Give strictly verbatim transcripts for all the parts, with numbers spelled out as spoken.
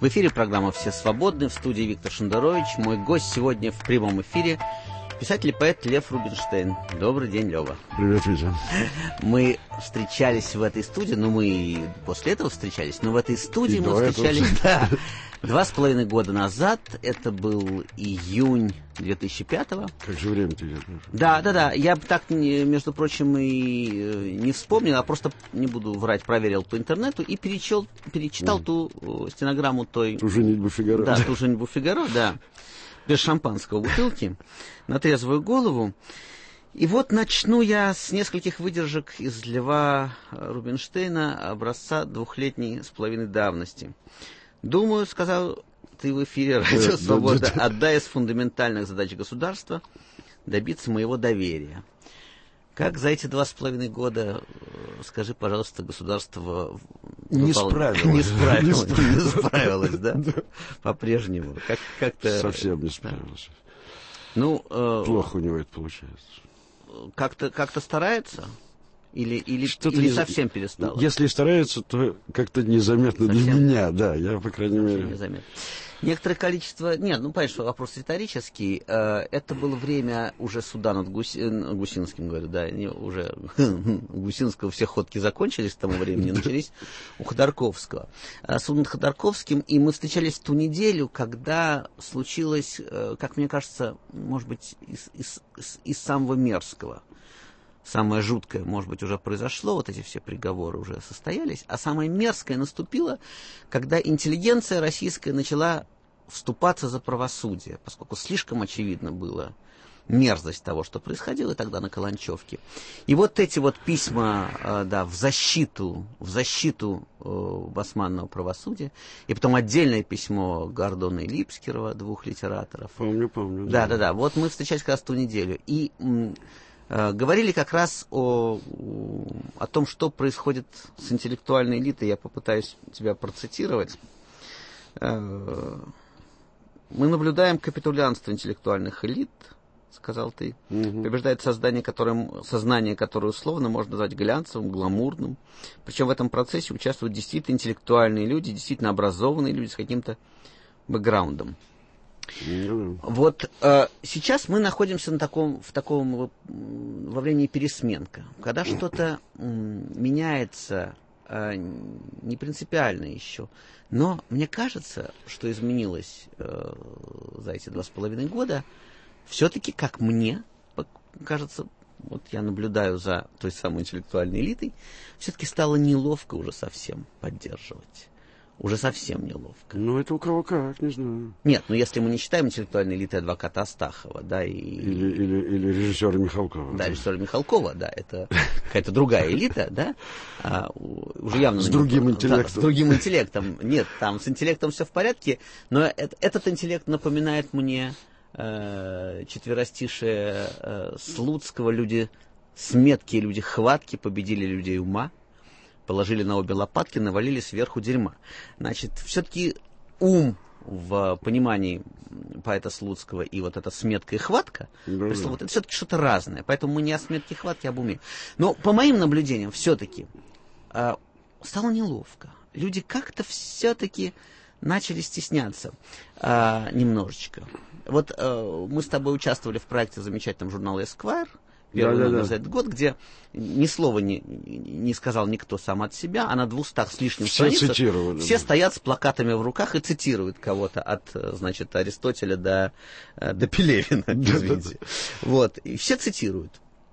В эфире программа «Все свободны», в студии Виктор Шендерович. Мой гость сегодня в прямом эфире — писатель и поэт Лев Рубинштейн. Добрый день, Лева. Привет, Витя. Мы встречались в этой студии, ну мы и после этого встречались, но в этой студии и мы встречались да, два с половиной года назад. Это был июнь две тысячи пятого. Как же время идет. Да, да, да. Я так, между прочим, и не вспомнил, а просто, не буду врать, проверил по интернету и перечел, перечитал mm. ту стенограмму той... Ту женитьбу Фигаро. Да, ту женитьбу Фигаро, да. Без шампанского бутылки, на трезвую голову. И вот начну я с нескольких выдержек из Льва Рубинштейна образца двухлетней с половиной давности. «Думаю, — сказал ты в эфире «Радио Свобода», — одна из фундаментальных задач государства — добиться моего доверия. Как за эти два с половиной года, скажи, пожалуйста, государство не справилось, не справилось, не справилось, да? По-прежнему, как как-то совсем не справилось. Ну плохо у него это получается. Как-то как-то старается или или или совсем перестал? Если старается, то как-то незаметно для меня, да, я по крайней мере. Незаметно. Некоторое количество... Нет, ну, понятно, что вопрос риторический. Это было время уже суда над Гуси... Гусинским, говорю, да, не, уже у Гусинского все ходки закончились к тому времени, начались у Ходорковского. Суд над Ходорковским, и мы встречались в ту неделю, когда случилось, как мне кажется, может быть, из, из, из, из самого мерзкого. Самое жуткое, может быть, уже произошло, вот эти все приговоры уже состоялись, а самое мерзкое наступило, когда интеллигенция российская начала вступаться за правосудие, поскольку слишком очевидно было мерзость того, что происходило тогда на Каланчевке. И вот эти вот письма, да, в защиту, в защиту басманного правосудия, и потом отдельное письмо Гордона и Липскирова, двух литераторов. Помню, помню. Да, да, да, вот мы встречались как раз ту неделю. И... говорили как раз о, о том, что происходит с интеллектуальной элитой. Я попытаюсь тебя процитировать. Мы наблюдаем капитулянство интеллектуальных элит, сказал ты. Угу. Побеждает создание, которым, сознание, которое условно можно назвать глянцевым, гламурным. Причем в этом процессе участвуют действительно интеллектуальные люди, действительно образованные люди с каким-то бэкграундом. Mm-hmm. Вот э, сейчас мы находимся на таком, в таком во времени пересменка, когда что-то м, меняется э, не принципиально еще, но мне кажется, что изменилось э, за эти два с половиной года, все-таки, как мне кажется, вот я наблюдаю за той самой интеллектуальной элитой, все-таки стало неловко уже совсем поддерживать. Уже совсем неловко. Ну, это у кого как, не знаю. Нет, ну если мы не считаем интеллктуальной элитой адвоката Астахова, да, и... Или, или, или режиссера Михалкова. Да, режиссера Михалкова, да, это какая-то другая элита, да, а, уже явно... С другим интеллектом. Да, с другим интеллектом. Нет, там с интеллектом все в порядке, но это, этот интеллект напоминает мне э, четверостишие э, Слуцкого: люди сметкие, люди хватки победили людей ума. Положили на обе лопатки, навалили сверху дерьма. Значит, все-таки ум в понимании поэта Слуцкого и вот эта сметка и хватка, да, да. Вот это все-таки что-то разное. Поэтому мы не о сметке и хватке, а об уме. Но по моим наблюдениям все-таки э, стало неловко. Люди как-то все-таки начали стесняться э, немножечко. Вот э, мы с тобой участвовали в проекте замечательном журнала Esquire, первый номер за этот год, где ни слова не, не сказал никто сам от себя, а на двухстах с лишним все страницах цитировали, все да. стоят с плакатами в руках и цитируют кого-то от, значит, Аристотеля до, до Пелевина, извините. Вот, и все цитируют.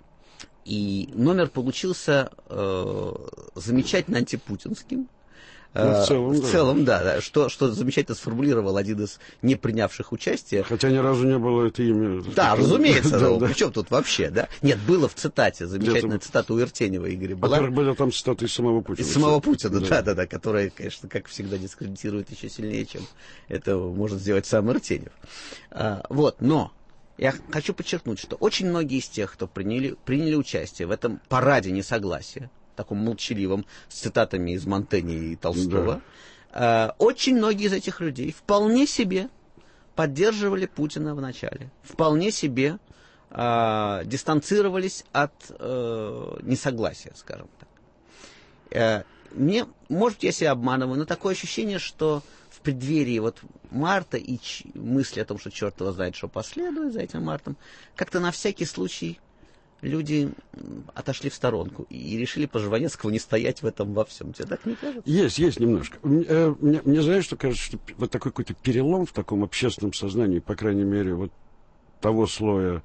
И номер получился э, замечательно антипутинским. Ну, в целом, в да. целом, да, да. Что, что замечательно сформулировал один из не принявших участие. Хотя ни разу не было это имя. Да, разумеется. да, ну, да. Причем тут вообще, да? Нет, было в цитате, замечательная Где-то... цитата у Иртенева Игоря была. Во-первых, были там цитаты из самого Путина. Из самого Путина, да, да, да, да, которая, конечно, как всегда, дискредитирует еще сильнее, чем это может сделать сам Иртенев. А, вот, но я хочу подчеркнуть, что очень многие из тех, кто приняли, приняли участие в этом параде несогласия, таком молчаливом, с цитатами из Монтэня и Толстого, да. Очень многие из этих людей вполне себе поддерживали Путина в начале. Вполне себе э, дистанцировались от э, несогласия, скажем так. Э, мне, может, я себя обманываю, но такое ощущение, что в преддверии вот марта и ч... мысли о том, что черт его знает, что последует за этим мартом, как-то на всякий случай люди отошли в сторонку и решили по Жванецкому не стоять в этом во всем. Тебе так не кажется? Есть, есть немножко. Мне, мне, мне знаешь, что кажется, что вот такой какой-то перелом в таком общественном сознании, по крайней мере, вот того слоя,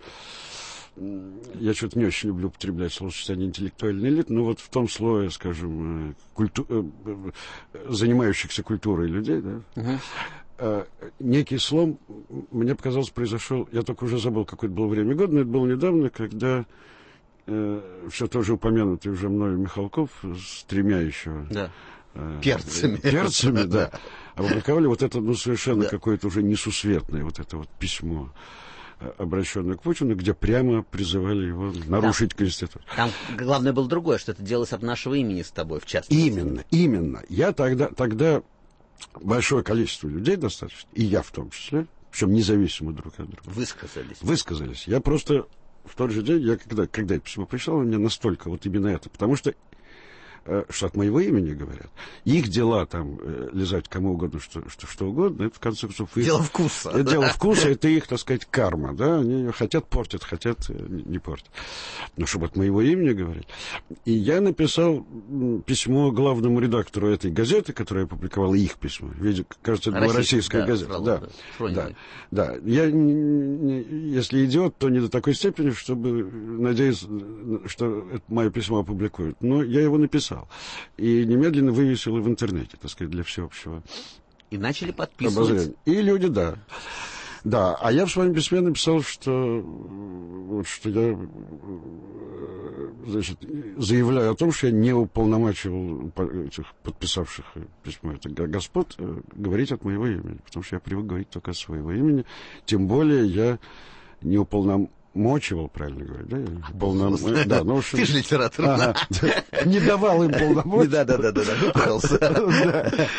я что-то не очень люблю употреблять словосочетание интеллектуальной элиты, но вот в том слое, скажем, культу... занимающихся культурой людей, да, uh-huh. некий слом, мне показалось, произошел, я только уже забыл, какое это было время года, но это было недавно, когда э, все тоже упомянутый уже мною Михалков с тремя еще да. э, перцами, перцами да, опубликовали вот это, ну, совершенно да. какое-то уже несусветное вот это вот письмо, обращенное к Путину, где прямо призывали его нарушить там, Конституцию. Там главное было другое, что это делалось от нашего имени с тобой, в частности. Именно, именно. Я тогда, тогда большое количество людей достаточно, и я в том числе, причем независимо друг от друга. Высказались. Высказались. Я просто в тот же день, я когда, когда это письмо пришло, мне настолько вот именно это, потому что что от моего имени говорят. Их дела там э, лизать кому угодно, что, что, что угодно, это в конце концов их... Дело вкуса. Это дело вкуса, это их, так сказать, карма, да, они ее хотят портят, хотят не, не портят. Но чтобы от моего имени говорить. И я написал письмо главному редактору этой газеты, которая опубликовала их письмо. Видите, кажется, это была российская да, газета. Фролов, да, да, да, да. Я, не, не, если идиот, то не до такой степени, чтобы надеяться, что это мое письмо опубликуют. Но я его написал. И немедленно вывесил в интернете, так сказать, для всеобщего. И начали подписывать. И люди, да. Да, а я в своем письме написал, что, вот, что я, значит, заявляю о том, что я не уполномачивал этих подписавших письмо, это господ, говорить от моего имени, потому что я привык говорить только от своего имени, тем более я не уполномачивал, Мочивал, правильно говорить, да? Полном... да ну, Ты же литератор. Ага. Не давал им полномочий. Да-да-да, выпутался.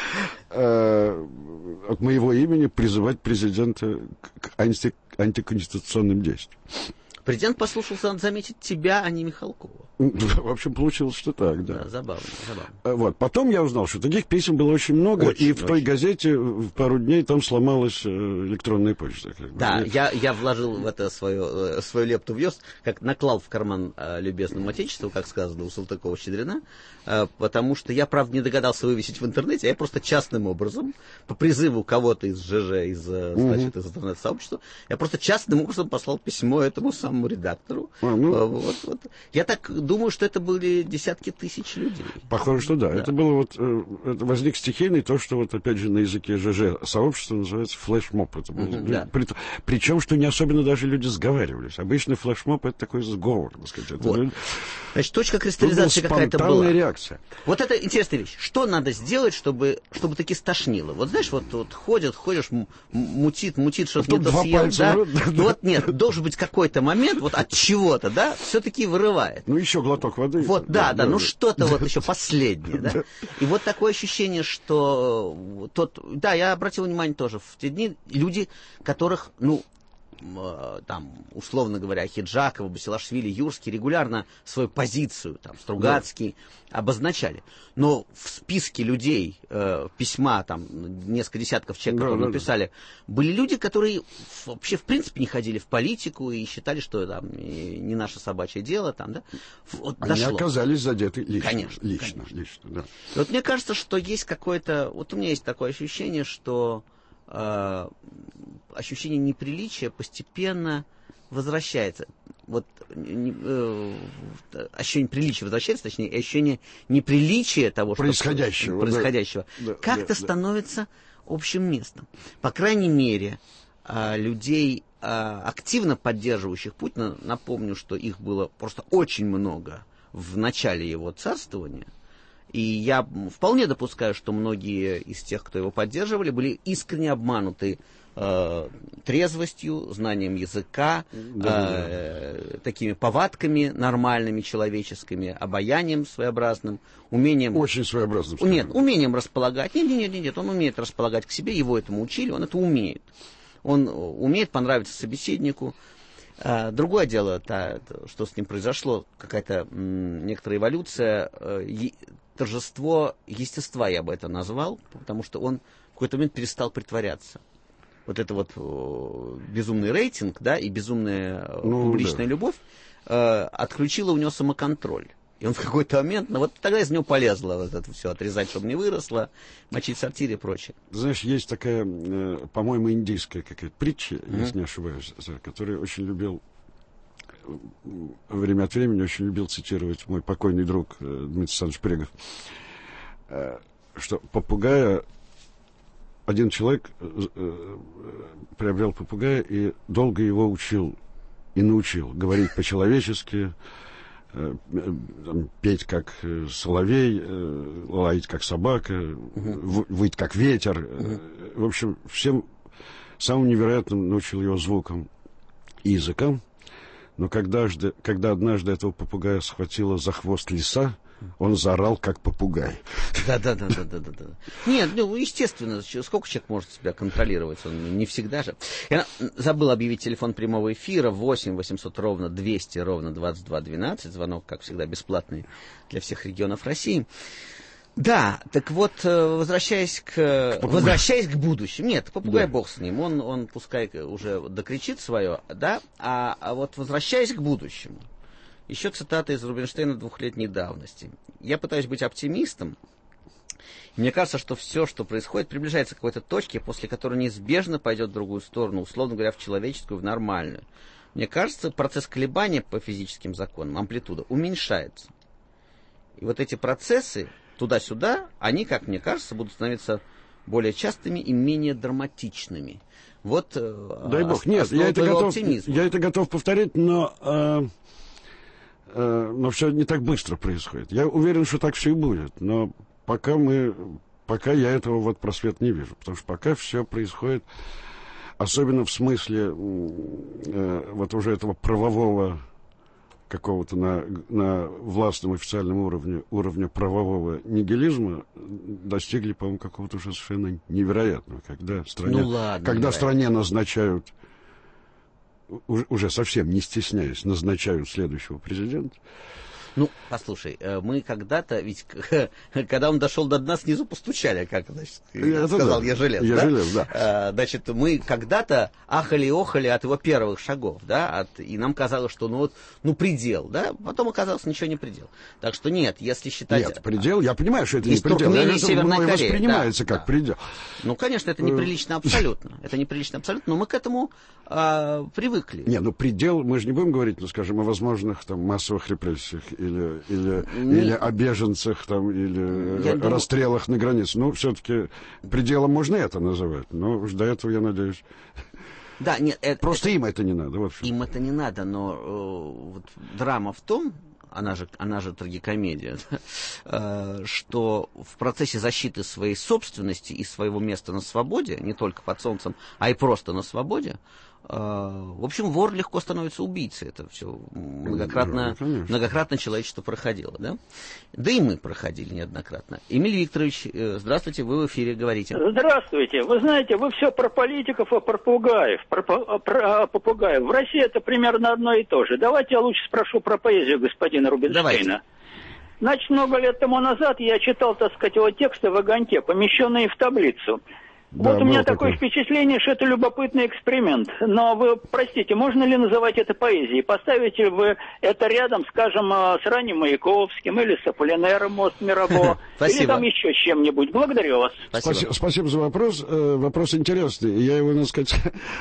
От моего имени призывать президента к анти... антиконституционным действиям. Президент послушался, надо заметить, тебя, а не Михалкова. В общем, получилось, что так, да. Да, забавно, забавно. Вот. Потом я узнал, что таких писем было очень много, очень, и в очень. той газете в пару дней там сломалась электронная почта. Да, я, я вложил в это свою, свою лепту в ёст, как наклал в карман любезному отечеству, как сказано у Салтыкова-Щедрина, потому что я, правда, не догадался вывесить в интернете, я просто частным образом, по призыву кого-то из ЖЖ, из, значит, из интернет-сообщества, я просто частным образом послал письмо этому самому редактору. А, ну... вот, вот. Я так думаю, что это были десятки тысяч людей. Похоже, что да. да. Это было вот, это возник стихийный, то, что вот опять же на языке ЖЖ сообщества называется флешмоб. Это был, uh-huh, да. при, причем, что не особенно даже люди сговаривались. Обычно флешмоб это такой сговор, так сказать. Это, вот. Значит, точка кристаллизации какая-то была. Реакция. Вот это интересная вещь. Что надо сделать, чтобы, чтобы таки стошнило? Вот знаешь, вот, вот ходят, ходишь, мутит, мутит, что-то не то съел, да? Вот нет, должен быть какой-то момент, вот от чего-то, да, все-таки вырывает. Ну, еще глоток воды. Вот, да, да, да, ну что-то вот еще последнее, да. И вот такое ощущение, что тот, да, я обратил внимание тоже, в те дни люди, которых, ну, там, условно говоря, Хиджакова, Басилашвили, Юрский регулярно свою позицию, там, Стругацкий, да. обозначали. Но в списке людей, э, письма, там, несколько десятков человек, да, которые да, написали, да. были люди, которые вообще, в принципе, не ходили в политику и считали, что там не наше собачье дело, там, да. Вот, Они дошло. оказались задеты лично. Конечно. Лично, конечно. лично, да. И вот мне кажется, что есть какое-то, вот у меня есть такое ощущение, что э, ощущение неприличия постепенно возвращается. Вот э, ощущение приличия возвращается, точнее, ощущение неприличия того, что происходящего, происходящего да, как-то да, становится да. общим местом. По крайней мере, э, людей, э, активно поддерживающих Путина, напомню, что их было просто очень много в начале его царствования. И я вполне допускаю, что многие из тех, кто его поддерживали, были искренне обмануты э, трезвостью, знанием языка, да, э, да. такими повадками нормальными, человеческими, обаянием своеобразным, умением... Очень своеобразным. Нет, умением располагать. Нет, нет, нет, нет, он умеет располагать к себе, его этому учили, он это умеет. Он умеет понравиться собеседнику. Другое дело, та, что с ним произошло, какая-то м, некоторая эволюция. торжество естества, я бы это назвал, потому что он в какой-то момент перестал притворяться. Вот это вот о, безумный рейтинг, да, и безумная ну, публичная да. любовь э, отключила у него самоконтроль. И он в какой-то момент, ну вот тогда из него полезло вот это все, отрезать, чтобы не выросло, мочить в сортире и прочее. Знаешь, есть такая, э, по-моему, индийская какая-то притча, mm-hmm. если не ошибаюсь, которую очень любил, время от времени очень любил цитировать мой покойный друг э, Дмитрий Александрович Прегов, э, что попугая, один человек э, э, приобрел попугая и долго его учил и научил говорить по-человечески, петь как соловей, лаять как собака, uh-huh. выть как ветер. Uh-huh. В общем, всем самым невероятным научил его звукам и языкам. Но когда, когда однажды этого попугая схватила за хвост лиса, он заорал, как попугай. Да-да-да-да-да-да. Нет, ну, естественно, сколько человек может себя контролировать? Он не всегда же. Я забыл объявить телефон прямого эфира восемь восемьсот ровно двести ровно двадцать два двенадцать. Звонок, как всегда, бесплатный для всех регионов России. Да, так вот, возвращаясь к, возвращаясь к будущему. Нет, попугай да. бог с ним, он, он пускай уже докричит свое, да, а, а вот возвращаясь к будущему. Еще цитата из Рубинштейна двухлетней давности. Я пытаюсь быть оптимистом. Мне кажется, что все, что происходит, приближается к какой-то точке, после которой неизбежно пойдет в другую сторону, условно говоря, в человеческую, в нормальную. Мне кажется, процесс колебания по физическим законам, амплитуда, уменьшается. И вот эти процессы туда-сюда, они, как мне кажется, будут становиться более частыми и менее драматичными. Вот дай бог, нет, я это, готов, я это готов повторить, но... Э... Но все не так быстро происходит. Я уверен, что так все и будет. Но пока мы, пока я этого вот просвета не вижу. Потому что пока все происходит, особенно в смысле э, вот уже этого правового какого-то на, на властном официальном уровне, уровня правового нигилизма, достигли, по-моему, какого-то уже совершенно невероятного. Когда стране, ну, ладно, когда стране назначают... уже совсем не стесняясь, назначают следующего президента. Ну, послушай, мы когда-то, ведь когда он дошел до дна, снизу постучали, как значит, это сказал да. Ежелез. Ежелез, да? да. Значит, мы когда-то ахали-охали от его первых шагов, да, от, и нам казалось, что ну вот, ну предел, да, потом оказалось ничего не предел. Так что нет, если считать... Нет, предел, я понимаю, что это не предел, это Северная Корея, воспринимается да, как да. предел. Ну, конечно, это неприлично абсолютно, это неприлично абсолютно, но мы к этому а, привыкли. Не, ну предел, мы же не будем говорить, ну, скажем, о возможных там массовых репрессиях или, или, не... или о беженцах там, или я расстрелах думаю... на границе. Ну, все-таки пределом можно это называть, но уж до этого, я надеюсь... Да, нет, это, просто это... им это не надо. В общем. Им это не надо, но э, вот, драма в том, она же, она же трагикомедия, э, что в процессе защиты своей собственности и своего места на свободе, не только под солнцем, а и просто на свободе, э, в общем, вор легко становится убийцей. Это все многократно, да, многократно человечество проходило, да? Да и мы проходили неоднократно. Эмиль Викторович, э, здравствуйте, вы в эфире, говорите. Здравствуйте. Вы знаете, вы все про политиков и попугаев. Про, про попугаев. В России это примерно одно и то же. Давайте я лучше спрошу про поэзию господина Рубинштейна. Давайте. Значит, много лет тому назад я читал, так сказать, его тексты в «Огоньке», помещенные в таблицу. Да, вот у меня такое такой. впечатление, что это любопытный эксперимент. Но вы, простите, можно ли называть это поэзией? Поставите вы это рядом, скажем, с ранним Маяковским или с Аполлинером «Мост Мирабо», или там еще с чем-нибудь. Благодарю вас. Спасибо, Спасибо за вопрос. Вопрос интересный. Я его, надо сказать,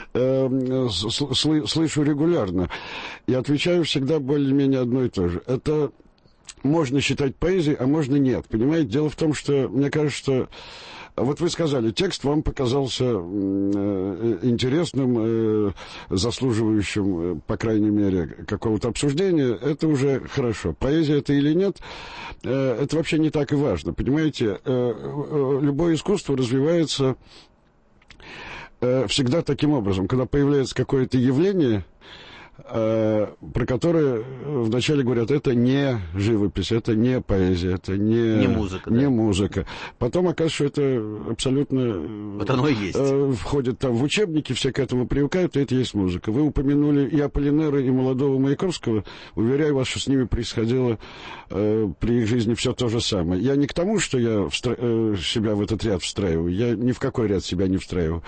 слышу регулярно. И отвечаю всегда более-менее одно и то же. Это можно считать поэзией, а можно нет. Понимаете, дело в том, что, мне кажется, что вот вы сказали, текст вам показался э, интересным, э, заслуживающим, по крайней мере, какого-то обсуждения. Это уже хорошо. Поэзия это или нет, э, это вообще не так и важно. Понимаете, э, любое искусство развивается э, всегда таким образом. Когда появляется какое-то явление, про которые вначале говорят, это не живопись, это не поэзия, это не, не музыка. Не да. музыка. Потом оказывается, что это абсолютно вот оно и есть. Входит там в учебники, все к этому привыкают, и это есть музыка. Вы упомянули и Аполлинера, и молодого Маяковского. Уверяю вас, что с ними происходило э, при их жизни все то же самое. Я не к тому, что я встра... э, себя в этот ряд встраиваю. Я ни в какой ряд себя не встраиваю.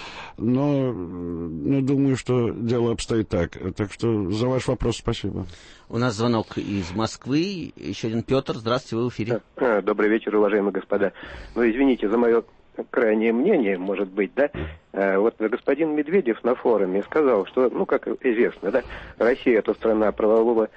Но, но думаю, что дело обстоит так. Так что за ваш вопрос спасибо. У нас звонок из Москвы. Еще один Петр. Здравствуйте, вы в эфире. Добрый вечер, уважаемые господа. Ну, извините за мое крайнее мнение, может быть, да? Вот господин Медведев на форуме сказал, что, ну, как известно, да, Россия — это страна правового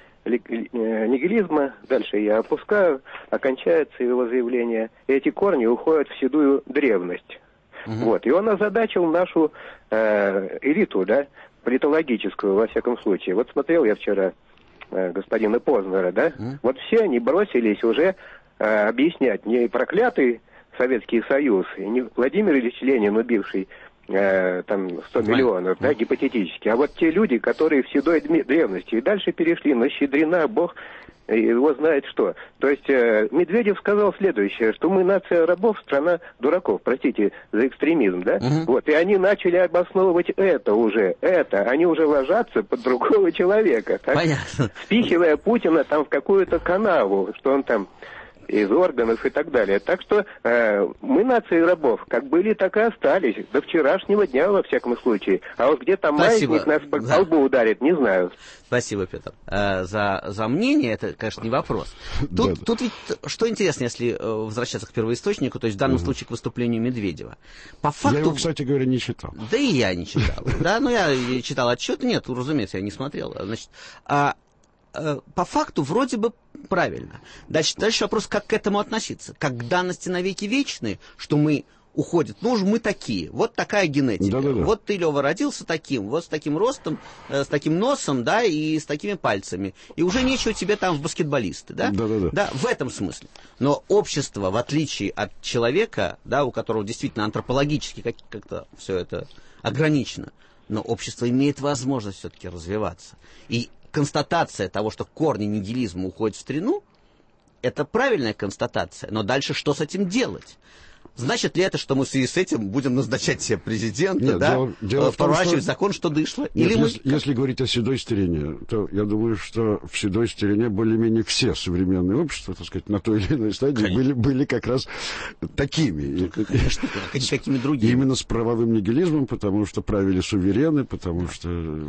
нигилизма. Дальше я опускаю, окончается его заявление. Эти корни уходят в седую древность. Uh-huh. Вот. И он озадачил нашу э, элиту, да, политологическую, во всяком случае. Вот смотрел я вчера э, господина Познера, да, uh-huh. вот все они бросились уже э, объяснять не проклятый Советский Союз, и не Владимир Ильич Ленин, убивший э, там сто миллионов, uh-huh. да, гипотетически, а вот те люди, которые в седой древности, и дальше перешли на Щедрина, Бог его знает что. То есть э, Медведев сказал следующее, что мы нация рабов, страна дураков, простите за экстремизм, да? Uh-huh. Вот, и они начали обосновывать это уже, это, они уже ложатся под другого человека, так? Понятно. Спихивая Путина там в какую-то канаву, что он там из органов и так далее. Так что э, мы нации рабов, как были, так и остались. До вчерашнего дня, во всяком случае. А вот где там маятник нас по да. колбу ударит, не знаю. Спасибо, Петр. Э, за, за мнение, это, конечно, не вопрос. Тут, да. тут ведь, что интересно, если э, возвращаться к первоисточнику, то есть в данном угу. случае к выступлению Медведева. По факту... Я его, кстати говоря, не читал. Да и я не читал. Да, но я читал отчет, нет, разумеется, я не смотрел. Значит, по факту вроде бы правильно. Дальше, дальше вопрос, как к этому относиться. Как к данности навеки вечные, что мы уходим. Ну уж мы такие. Вот такая генетика. Да-да-да. Вот ты, Лева, родился таким, вот с таким ростом, э, с таким носом, да, и с такими пальцами. И уже нечего тебе там в баскетболисты, да? Да-да-да. Да, в этом смысле. Но общество, в отличие от человека, да, у которого действительно антропологически как- как-то все это ограничено, но общество имеет возможность все-таки развиваться. И констатация того, что корни нигилизма уходят в старину, это правильная констатация. Но дальше что с этим делать? Значит ли это, что мы в связи с этим будем назначать себе президента, Нет, да, дело, дело проворачивать что... закон, что дышло? Нет, Или если, мы... если говорить о седой старине, то я думаю, что в седой старине более-менее все современные общества, так сказать, на той или иной стадии были, были как раз такими. Ну, конечно, какими другими. Именно с правовым нигилизмом, потому что правили суверены, потому что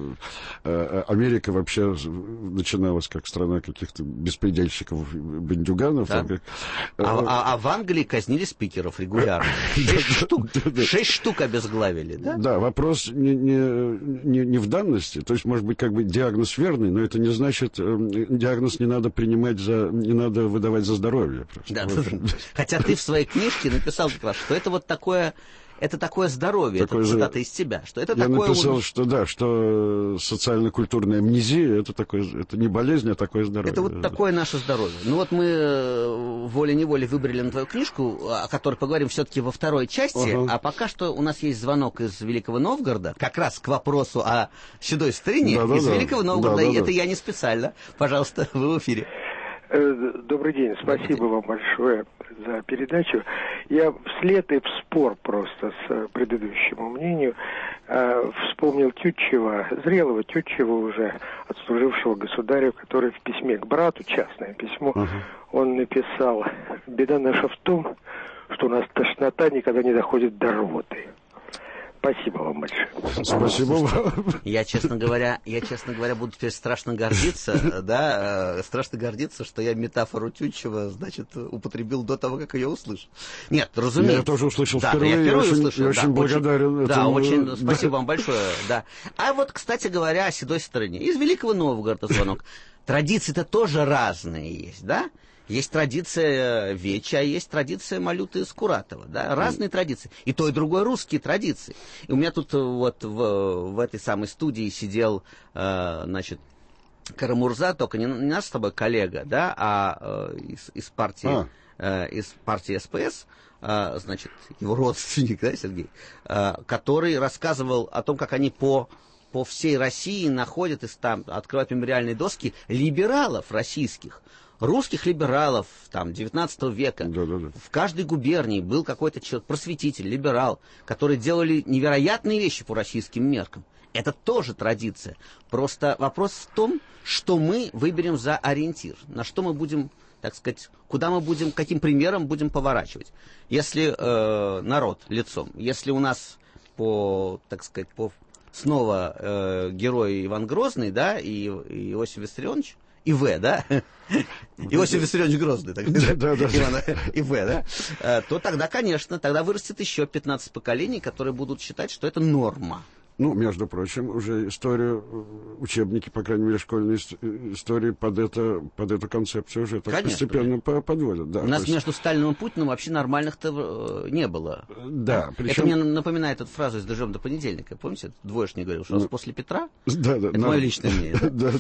э, Америка вообще начиналась как страна каких-то беспредельщиков, бандюганов. Да. Как, э, а, а, а в Англии казнили спикеров регулярно. Шесть штук, шесть штук обезглавили, да? Да, вопрос не, не, не, не в данности, то есть, может быть, как бы диагноз верный, но это не значит, э, диагноз не надо принимать за, не надо выдавать за здоровье. Просто. Да, вот. Хотя ты в своей книжке написал как раз, что это вот такое... Это такое здоровье, такое это цитата же... из тебя. Что это я такое написал, уже... что да, что социально-культурная амнезия, это, такое, это не болезнь, а такое здоровье. Это вот такое наше здоровье. Ну вот мы волей-неволей выбрали на твою книжку, о которой поговорим все-таки во второй части, ага. А пока что у нас есть звонок из Великого Новгорода, как раз к вопросу о седой старине да, из да, Великого да. Новгорода, да, да, и это да. Я не специально. Пожалуйста, вы в эфире. Добрый день, спасибо вам большое за передачу. Я вслед и в спор просто с предыдущему мнению э, вспомнил Тютчева, зрелого Тютчева уже, отслужившего государю, который в письме к брату, частное письмо, uh-huh. он написал: «Беда наша в том, что у нас тошнота никогда не доходит до рвоты». Спасибо вам большое. Спасибо вам. Я, честно говоря, я, честно говоря, буду теперь страшно гордиться, да, страшно гордиться, что я метафору Тютчева, значит, употребил до того, как ее услышал. Нет, разумеется. Я тоже услышал да, впервые. Я впервые я услышал. Очень, я очень да, благодарен. Очень, да, очень спасибо вам большое. Да. А вот, кстати говоря, о седой стороне. Из Великого Новгорода звонок. Традиции-то тоже разные есть, да? Есть традиция Веча, а есть традиция Малюты Скуратова, да, разные mm. традиции. И то, и другое русские традиции. И у меня тут вот в, в этой самой студии сидел, э, значит, Карамурза, только не, не наш с тобой коллега, да, а э, из, из партии, ah. э, из партии СПС, э, значит, его родственник, да, Сергей, э, который рассказывал о том, как они по по всей России находят и там открывают мемориальные доски либералов российских, русских либералов там, девятнадцатого века. Да, да, да. В каждой губернии был какой-то человек, просветитель, либерал, которые делали невероятные вещи по российским меркам. Это тоже традиция. Просто вопрос в том, что мы выберем за ориентир, на что мы будем, так сказать, куда мы будем, каким примером будем поворачивать. Если э, народ лицом, если у нас по, так сказать, по снова э, герой Иван Грозный, да, и, и Иосиф Виссарионович, И В, да? Иосиф Виссарионович Грозный, так сказать, да, да, Ивана, И В, да? То тогда, конечно, тогда вырастет еще пятнадцать поколений, которые будут считать, что это норма. Ну, между прочим, уже историю, учебники, по крайней мере, школьные истории под, это, под эту концепцию уже так Конечно, постепенно да. подводят. Да, У нас есть... между Сталиным и Путиным вообще нормальных-то не было. Да, Это причем... мне напоминает эту фразу из «Дождем до понедельника». Помните, двоечник говорил, что ну... после Петра? Да, да. Это мое личное мнение. Да,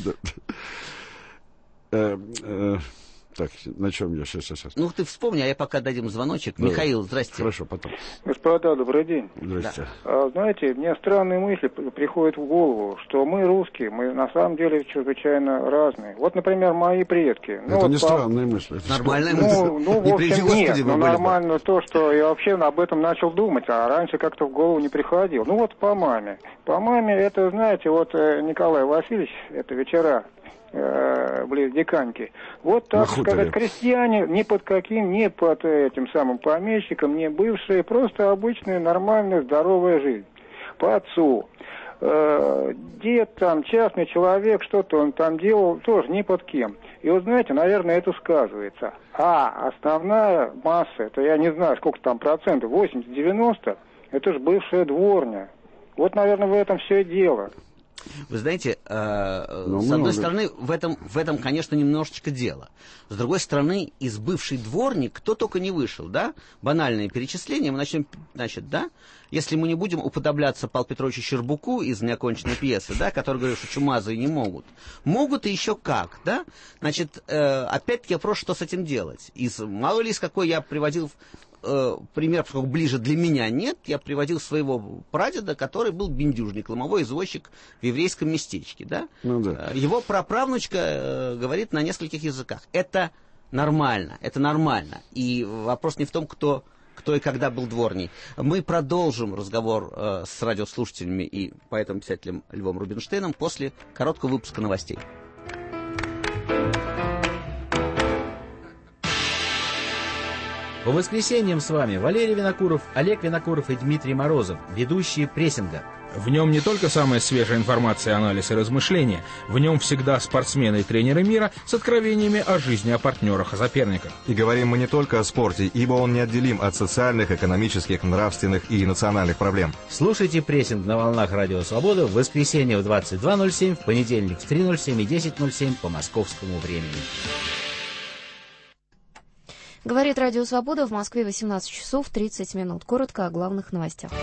да. Так, на чем я сейчас, сейчас? Ну, ты вспомни, а я пока дадим звоночек. Да. Михаил, здрасте. Хорошо, потом. Господа, добрый день. Здрасте. Да. А, знаете, мне странные мысли приходят в голову, что мы, русские, мы на самом деле чрезвычайно разные. Вот, например, мои предки. Это ну, вот не по... странные мысли. Это нормальные ну, мысли. Ну, в общем, не нет. Ну, нормально бы. то, что я вообще об этом начал думать, а раньше как-то в голову не приходил. Ну, вот по маме. По маме, это, знаете, вот Николай Васильевич, это вечера, близ Диканьки. Вот, так сказать, крестьяне ни под каким, ни под этим самым помещиком, не бывшие, просто обычная, нормальная, здоровая жизнь. По отцу. Э, дед там, частный человек, что-то он там делал, тоже ни под кем. И вот, знаете, наверное, это сказывается. А основная масса, это я не знаю, сколько там процентов, восемьдесят-девяносто, это же бывшая дворня. Вот, наверное, в этом все и дело. Вы знаете, э, ну, с много. одной стороны, в этом, в этом, конечно, немножечко дело. С другой стороны, из бывшей дворни кто только не вышел, да? Банальные перечисления. Мы начнем, значит, да? Если мы не будем уподобляться Павлу Петровичу Щербуку из неоконченной пьесы, да, который говорит, что чумазые не могут. Могут и еще как, да? Значит, э, опять-таки вопрос, что с этим делать. Из, мало ли, из какой я приводил... пример, поскольку ближе для меня нет, я приводил своего прадеда, который был бендюжник, ломовой извозчик в еврейском местечке. Да? Ну, да. Его праправнучка э, говорит на нескольких языках. Это нормально, это нормально. И вопрос не в том, кто, кто и когда был дворней. Мы продолжим разговор э, с радиослушателями и поэтом-писателем Львом Рубинштейном после короткого выпуска новостей. По воскресеньям с вами Валерий Винокуров, Олег Винокуров и Дмитрий Морозов, ведущие прессинга. В нем не только самая свежая информация, анализ и размышления, в нем всегда спортсмены и тренеры мира с откровениями о жизни, о партнерах, о соперниках. И говорим мы не только о спорте, ибо он неотделим от социальных, экономических, нравственных и национальных проблем. Слушайте прессинг на волнах Радио Свобода в воскресенье в двадцать два ноль семь, в понедельник в три ноль семь и десять ноль семь по московскому времени. Говорит Радио Свобода, в Москве восемнадцать часов тридцать минут. Коротко о главных новостях.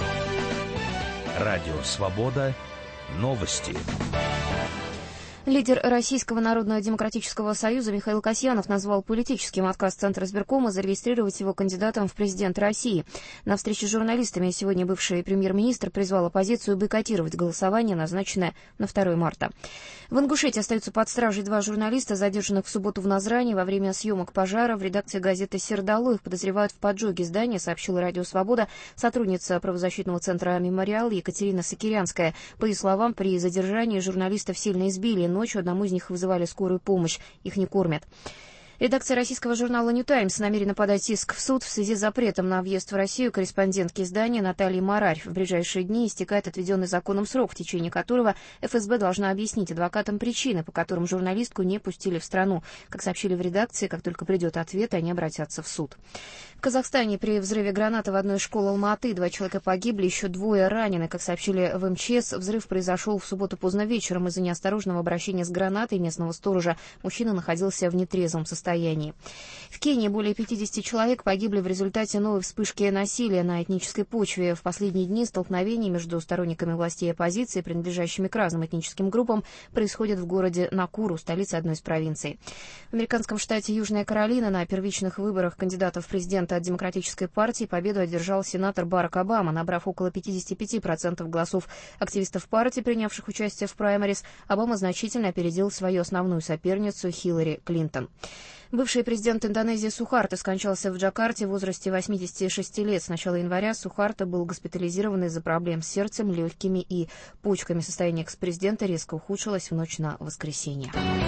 Радио Свобода. Новости. Лидер Российского народного демократического союза Михаил Касьянов назвал политическим отказ Центра избиркома зарегистрировать его кандидатом в президент России. На встрече с журналистами сегодня бывший премьер-министр призвал оппозицию бойкотировать голосование, назначенное на второе марта. В Ингушетии остаются под стражей два журналиста, задержанных в субботу в Назрани во время съемок пожара в редакции газеты «Сердало». Их подозревают в поджоге здания, сообщила Радио Свобода сотрудница правозащитного центра «Мемориал» Екатерина Сакирянская. По ее словам, при задержании журналистов сильно избили. Ночью одному из них вызывали скорую помощь. Их не кормят. Редакция российского журнала «Нью Таймс» намерена подать иск в суд в связи с запретом на въезд в Россию корреспондентки издания Натальи Марарь. В ближайшие дни истекает отведенный законом срок, в течение которого эф эс бэ должна объяснить адвокатам причины, по которым журналистку не пустили в страну. Как сообщили в редакции, как только придет ответ, они обратятся в суд. В Казахстане при взрыве гранаты в одной из школ Алматы два человека погибли, еще двое ранены. Как сообщили в эм че эс, взрыв произошел в субботу поздно вечером из-за неосторожного обращения с гранатой местного сторожа. Мужчина находился в нетрезвом состоянии. состоянии. В Кении более пятьдесят человек погибли в результате новой вспышки насилия на этнической почве. В последние дни столкновений между сторонниками властей и оппозиции, принадлежащими к разным этническим группам, происходят в городе Накуру, столице одной из провинций. В американском штате Южная Каролина на первичных выборах кандидатов в президента от Демократической партии победу одержал сенатор Барак Обама, набрав около пятьдесят пять процентов голосов активистов партии, принявших участие в праймерис. Обама значительно опередил свою основную соперницу Хиллари Клинтон. Бывший президент Индонезии Сухарто скончался в Джакарте в возрасте восьмидесяти шести лет. С начала января Сухарто был госпитализирован из-за проблем с сердцем, легкими и почками. Состояние экс-президента резко ухудшилось в ночь на воскресенье.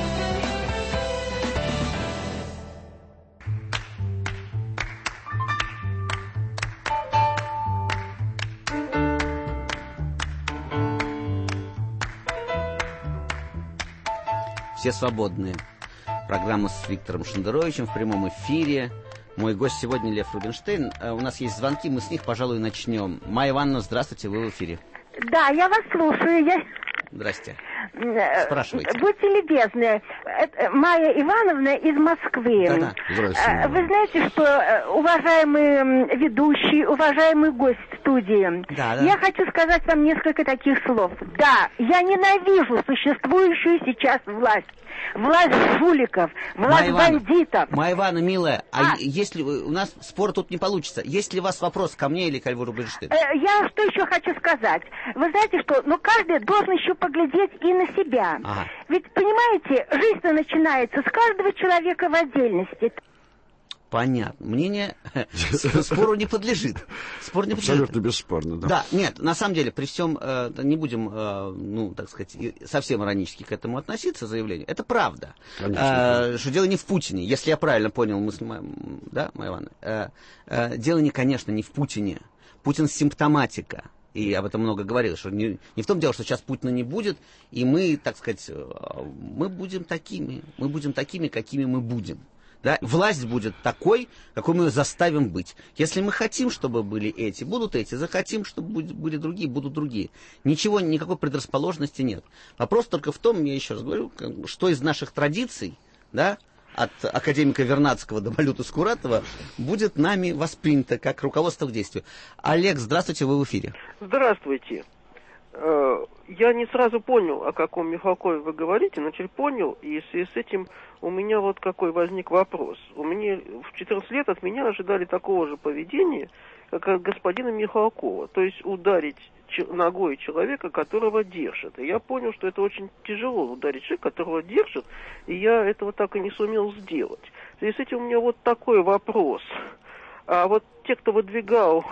Все свободные. Программа с Виктором Шендеровичем в прямом эфире. Мой гость сегодня Лев Рубинштейн. У нас есть звонки, мы с них, пожалуй, начнем. Майя Ивановна, здравствуйте, вы в эфире. Да, я вас слушаю. Я... Здрасте. Спрашивайте. Будьте любезны. Это Майя Ивановна из Москвы. Да-да. Здравствуйте. Вы знаете, что, уважаемый ведущий, уважаемый гость студии, да, да. я хочу сказать вам несколько таких слов. Да, я ненавижу существующую сейчас власть. Власть жуликов, власть Майя бандитов. Майя Ивановна, милая, а, а если у нас спор тут не получится, есть ли у вас вопрос ко мне или к Льву Рубинштейну? Я что еще хочу сказать? Вы знаете, что ну, каждый должен еще поглядеть и на себя. Ага. Ведь, понимаете, жизнь-то начинается с каждого человека в отдельности. Понятно. Мнение спору не подлежит. Спор не подлежит. Абсолютно бесспорно, да. Да, нет, на самом деле, при всем, э, не будем, э, ну, так сказать, совсем иронически к этому относиться, заявлению. Это правда. Конечно, э, что дело не в Путине, если я правильно понял мысль, да, Майя Ивановна? Э, э, дело, не, конечно, не в Путине. Путин симптоматика. И об этом много говорил, что не, не в том дело, что сейчас Путина не будет, и мы, так сказать, мы будем такими, мы будем такими, какими мы будем. Да? Власть будет такой, какой мы ее заставим быть. Если мы хотим, чтобы были эти, будут эти. Захотим, чтобы были другие, будут другие. Ничего, никакой предрасположенности нет. Вопрос только в том, я еще раз говорю, что из наших традиций, да, от академика Вернадского до Малюты Скуратова, будет нами воспринято как руководство к действию. Олег, здравствуйте, вы в эфире. Здравствуйте. Я не сразу понял, о каком Михалкове вы говорите, но теперь понял, и в связи с этим у меня вот какой возник вопрос. У меня в четырнадцать лет от меня ожидали такого же поведения, как от господина Михалкова, то есть ударить ногой человека, которого держат. И я понял, что это очень тяжело ударить человека, которого держат, и я этого так и не сумел сделать. В связи с этим у меня вот такой вопрос. А вот те, кто выдвигал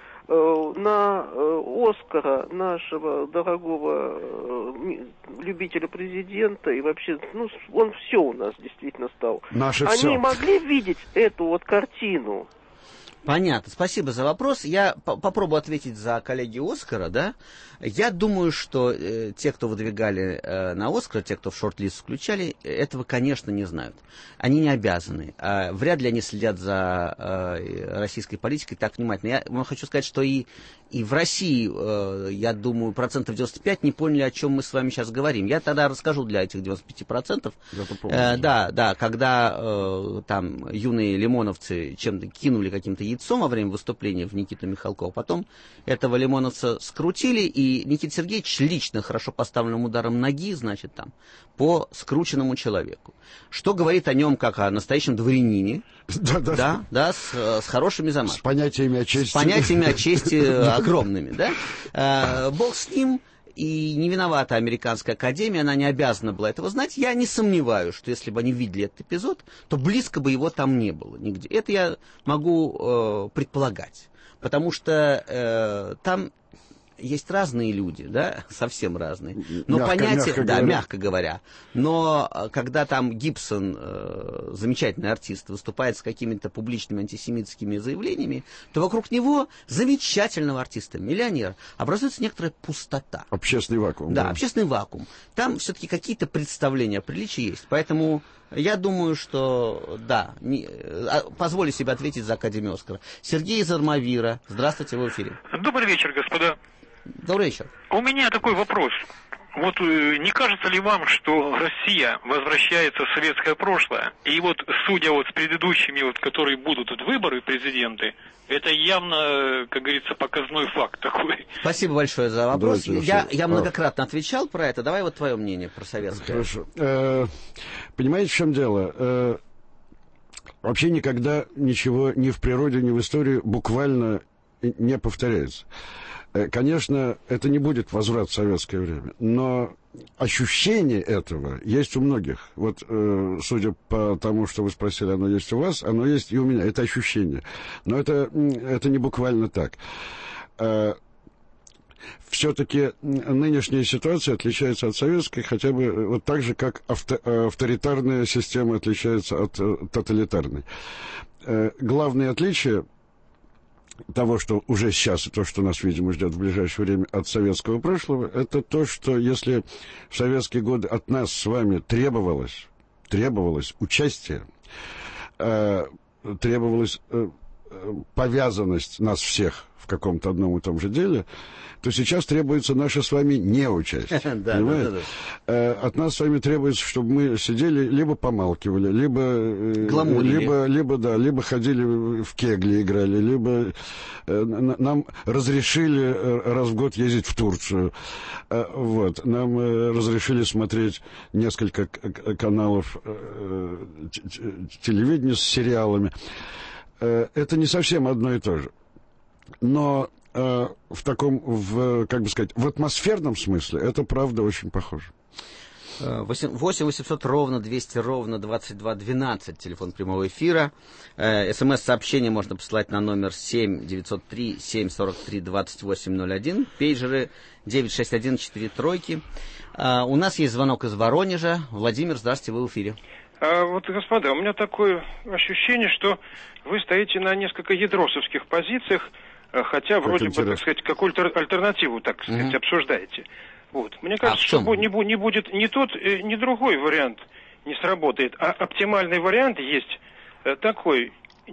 на Оскара нашего дорогого любителя президента, и вообще, ну, он все у нас действительно стал. Наше Они все. могли видеть эту вот картину? Понятно. Спасибо за вопрос. Я по- попробую ответить за коллеги Оскара, да. Я думаю, что э, те, кто выдвигали э, на Оскар, те, кто в шорт-лист включали, этого, конечно, не знают. Они не обязаны. Э, вряд ли они следят за э, российской политикой так внимательно. Я вам хочу сказать, что и, и в России, э, я думаю, процентов девяносто пять не поняли, о чем мы с вами сейчас говорим. Я тогда расскажу для этих девяноста пяти процентов. Э, да, да, когда э, там юные лимоновцы чем-то кинули каким-то яйцом во время выступления в Никиту Михалкова, потом этого лимоновца скрутили, и Никита Сергеевич лично хорошо поставленным ударом ноги, значит, там, по скрученному человеку. Что говорит о нем как о настоящем дворянине, да, да, да, да с, с хорошими замашками. С понятиями о чести. С понятиями о чести огромными, да. Бог с ним. И не виновата Американская академия, она не обязана была этого знать. Я не сомневаюсь, что если бы они видели этот эпизод, то близко бы его там не было нигде. Это я могу э, предполагать. Потому что э, там есть разные люди, да, совсем разные. Но мягко, понятие, мягко да, говоря. мягко говоря. Но когда там Гибсон, э, замечательный артист, выступает с какими-то публичными антисемитскими заявлениями, то вокруг него, замечательного артиста, миллионера, образуется некоторая пустота. Общественный вакуум. Да, да. общественный вакуум. Там все-таки какие-то представления о приличии есть. Поэтому я думаю, что да, не, позволю себе ответить за Академию Оскара. Сергей из Армавира. Здравствуйте, вы в эфире. Добрый вечер, господа. Добрый вечер. У меня такой вопрос. Вот не кажется ли вам, что Россия возвращается в советское прошлое? И вот, судя вот с предыдущими, вот, которые будут тут выборы президенты, это явно, как говорится, показной факт такой. Спасибо большое за вопрос. Я, я многократно отвечал про это. Давай вот твое мнение про советское. Хорошо. Э, понимаете, в чем дело? Э, вообще никогда ничего ни в природе, ни в истории буквально не повторяется. Конечно, это не будет возврат в советское время, но ощущение этого есть у многих. Вот, э, судя по тому, что вы спросили, оно есть у вас, оно есть и у меня. Это ощущение. Но это, это не буквально так. Э, все-таки нынешняя ситуация отличается от советской хотя бы вот так же, как авто, авторитарная система отличается от тоталитарной. Э, главное отличие того, что уже сейчас, и то, что нас, видимо, ждет в ближайшее время от советского прошлого, это то, что если в советские годы от нас с вами требовалось, требовалось участие, э, требовалась э, повязанность нас всех в каком-то одном и том же деле, то сейчас требуется наше с вами неучастие. Да, да, да, да. От нас с вами требуется, чтобы мы сидели, либо помалкивали, либо, либо, либо, да, либо ходили в кегли играли, либо нам разрешили раз в год ездить в Турцию. Вот. Нам разрешили смотреть несколько каналов телевидения с сериалами. Это не совсем одно и то же. Но э, в таком, в, как бы сказать, в атмосферном смысле это правда очень похоже. восемь восемьсот ровно двести ровно двадцать два двенадцать, телефон прямого эфира. Э, СМС-сообщение можно посылать на номер семь девятьсот три семь сорок три двадцать восемь ноль один, пейджеры девять шесть один четыре тройки. Э, у нас есть звонок из Воронежа. Владимир, здравствуйте, вы в эфире. А, вот, господа, у меня такое ощущение, что вы стоите на несколько ядросовских позициях, хотя как вроде интересно. бы, так сказать, какую-то альтернативу, так сказать, mm-hmm. обсуждаете. Вот. Мне кажется, а что не, не будет ни тот, ни другой вариант не сработает, а оптимальный вариант есть такой.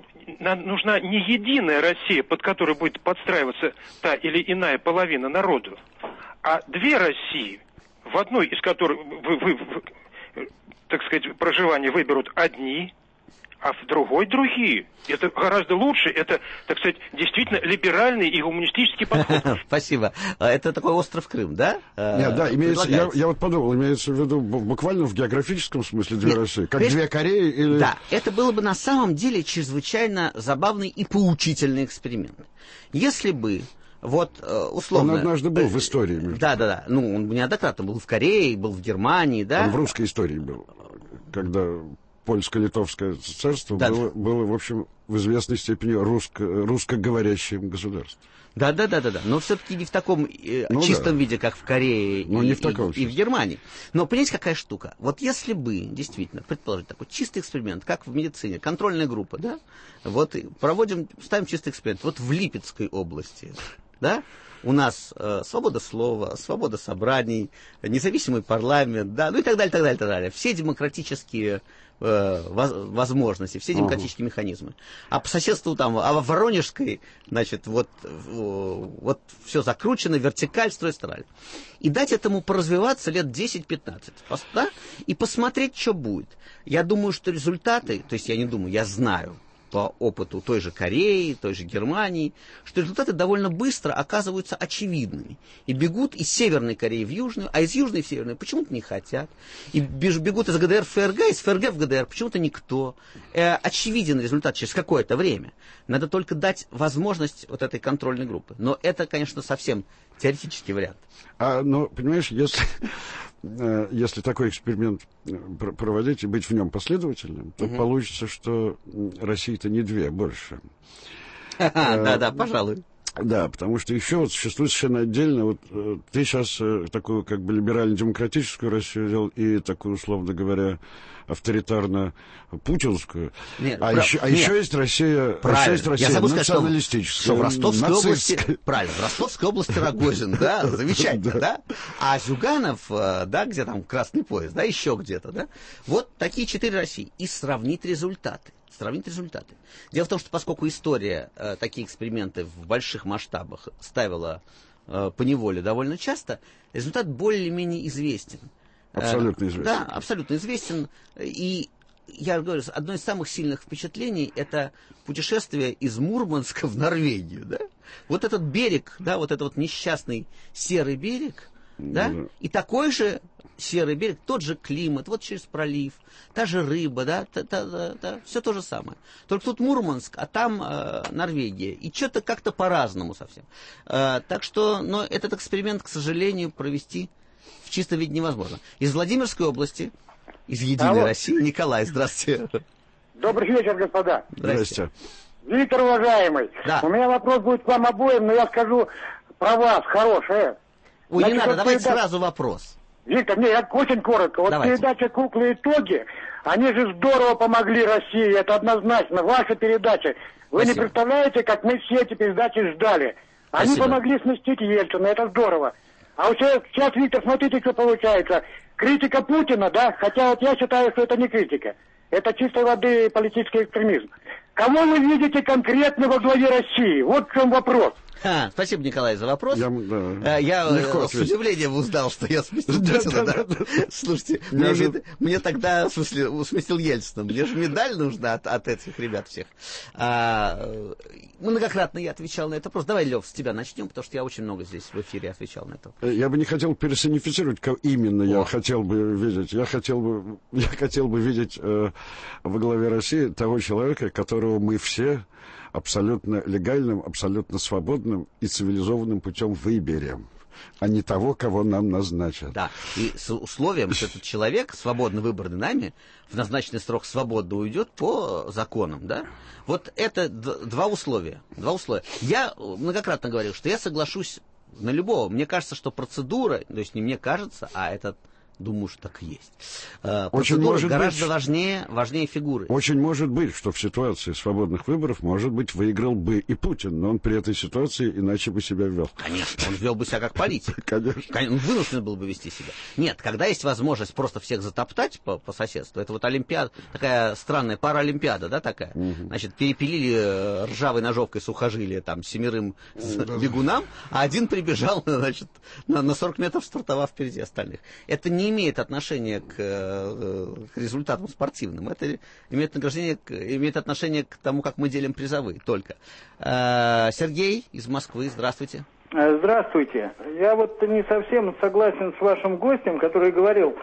Нужна не единая Россия, под которой будет подстраиваться та или иная половина народу, а две России, в одной из которых вы, вы, вы, так сказать, проживание выберут одни, а в другой другие. Это гораздо лучше, это, так сказать, действительно либеральный и гуманистический подход. Спасибо. Это такой остров Крым, да? Нет, да, имеется, я, я вот подумал, имеется в виду буквально в географическом смысле две Нет, России, как две Кореи или... Да, это было бы на самом деле чрезвычайно забавный и поучительный эксперимент. Если бы вот, условно... Он однажды был в истории. Да, да, да. Ну, он неоднократно был в Корее, был в Германии, да? Он в русской истории был, когда... Польско-литовское царство да, было, да. было, в общем, в известной степени русско, русскоговорящим государством. Да, да, да, да, да. Но все-таки не в таком э, ну, чистом да. виде, как в Корее и, не в таком и, и в Германии. Но понимаете, какая штука? Вот если бы, действительно, предположить такой чистый эксперимент, как в медицине, контрольная группа, да, вот проводим, ставим чистый эксперимент, вот в Липецкой области, да, у нас э, свобода слова, свобода собраний, независимый парламент, да, ну и так далее, так далее, так далее. Все демократические э, возможности, все демократические uh-huh. механизмы. А по соседству там, а в Воронежской, значит, вот, вот все закручено, вертикаль, строй, сталь. И дать этому поразвиваться лет десять-пятнадцать, да, и посмотреть, что будет. Я думаю, что результаты, то есть я не думаю, я знаю, по опыту той же Кореи, той же Германии, что результаты довольно быстро оказываются очевидными. И бегут из Северной Кореи в Южную, а из Южной в Северную почему-то не хотят. И бегут из ГДР в ФРГ, из ФРГ в ГДР почему-то никто. Э, очевиден результат через какое-то время. Надо только дать возможность вот этой контрольной группы. Но это, конечно, совсем теоретический вариант. А, ну, понимаешь, если... Если такой эксперимент проводить и быть в нем последовательным, то угу. получится, что России-то не две, а больше. Да-да, пожалуй. Да, потому что еще вот существует совершенно отдельно, вот ты сейчас такую как бы либерально-демократическую Россию делал и такую, условно говоря, авторитарно-путинскую. Нет, а прав... еще, а еще есть Россия, еще есть Россия националистическая, что в Ростовской области, правильно, в Ростовской области Рогозин, да, замечательно, да, а Зюганов, да, где там красный пояс, да, еще где-то, да, вот такие четыре России, и сравнить результаты. Сравнить результаты. Дело в том, что поскольку история э, такие эксперименты в больших масштабах ставила э, поневоле довольно часто, результат более-менее известен. Абсолютно известен. Да, абсолютно известен. И я говорю, одно из самых сильных впечатлений — это путешествие из Мурманска в Норвегию. Да? Вот этот берег, да, вот этот вот несчастный серый берег, да, да, и такой же серый берег, тот же климат, вот через пролив, та же рыба, да, та, та, та, та, все то же самое. Только тут Мурманск, а там э, Норвегия. И что-то как-то по-разному совсем. Э, так что, но этот эксперимент, к сожалению, провести в чистом виде невозможно. Из Владимирской области, из Единой Алло. России, Николай, здравствуйте. Добрый вечер, господа. Здрасте. Виктор, уважаемый, да. У меня вопрос будет к вам обоим, но я скажу про вас хорошее. Ой, Значит, не надо, вот давайте передач... сразу вопрос. Виктор, не, я очень коротко. Вот давайте. Передача «Куклы итоги», они же здорово помогли России, это однозначно. Ваша передача. Вы Спасибо. Не представляете, как мы все эти передачи ждали. Они Спасибо. Помогли сместить Ельцина, это здорово. А вот сейчас, сейчас, Виктор, смотрите, что получается. Критика Путина, да, хотя вот я считаю, что это не критика. Это чистой воды политический экстремизм. Кого вы видите конкретно во главе России? Вот в чем вопрос. А, спасибо, Николай, за вопрос. Я, да, я с ответить. удивлением узнал, что я сместил Путина. Да, да, да. Слушайте, мне, же... мне тогда, в смысле, сместил Ельцина. Мне же медаль нужна от, от этих ребят всех. А, многократно я отвечал на это вопрос. Давай, Лев, с тебя начнем, потому что я очень много здесь в эфире отвечал на это. Я бы не хотел персонифицировать, кого именно О. я хотел бы видеть. Я хотел бы, я хотел бы видеть э, во главе России того человека, которого мы все абсолютно легальным, абсолютно свободным и цивилизованным путем выберем, а не того, кого нам назначат. Да, и с условием, что этот человек, свободно выбранный нами, в назначенный срок свободно уйдет по законам, да? Вот это два условия. Два условия. Я многократно говорил, что я соглашусь на любого. Мне кажется, что процедура, то есть не мне кажется, а этот... Думаю, что так и есть. Процедура гораздо быть, важнее, важнее фигуры. Очень может быть, что в ситуации свободных выборов, может быть, выиграл бы и Путин, но он при этой ситуации иначе бы себя вел. Конечно, он вел бы себя как политик. Конечно. Он вынужден был бы вести себя. Нет, когда есть возможность просто всех затоптать по, по соседству, это вот олимпиада, такая странная параолимпиада, да, такая. Угу. Значит, перепилили ржавой ножовкой сухожилие там семерым бегунам, а один прибежал, значит, на, на сорок метров стартовав впереди остальных. Это не имеет отношения к, к результатам спортивным. Это имеет, имеет отношение к тому, как мы делим призовые только. Сергей из Москвы, здравствуйте. Здравствуйте. Я вот не совсем согласен с вашим гостем, который говорил,